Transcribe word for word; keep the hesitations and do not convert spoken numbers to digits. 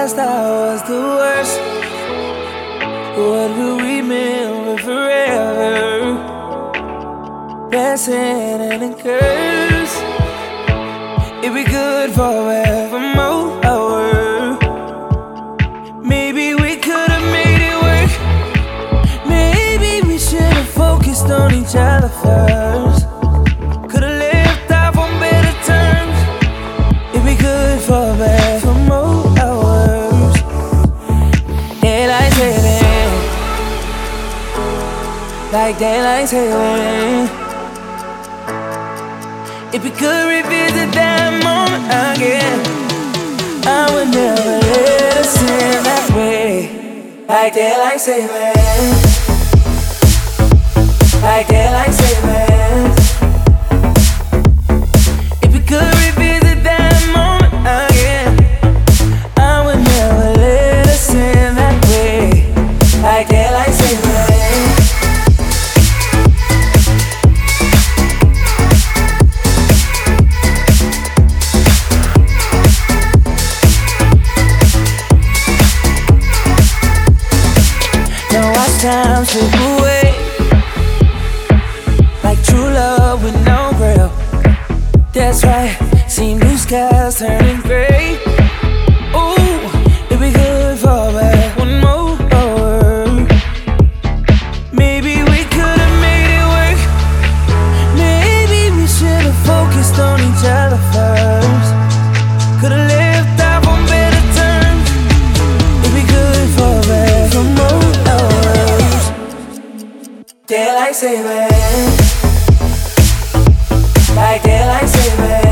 past I was the worst. What will we remember forever? Blessing and a curse. It'd be good forevermore. Maybe we could have made it work. Maybe we should have focused on each other first. Could have lived off on better terms. It'd be good forevermore. Daylight saving, like daylight saving. If we could revisit that moment again, I would never let us in that way. Like daylight saving, like daylight saving. If we could revisit that moment again, I would never let us in that way. Like daylight saving. Time slip away, like true love with no grail. That's right, see blue skies turning gray. Ooh, it'd be good for back one more. Maybe we could have made it work. Maybe we should have focused on each other first. Could have lived off on better terms. It'd be good for back one more. Daylight saving, like daylight saving.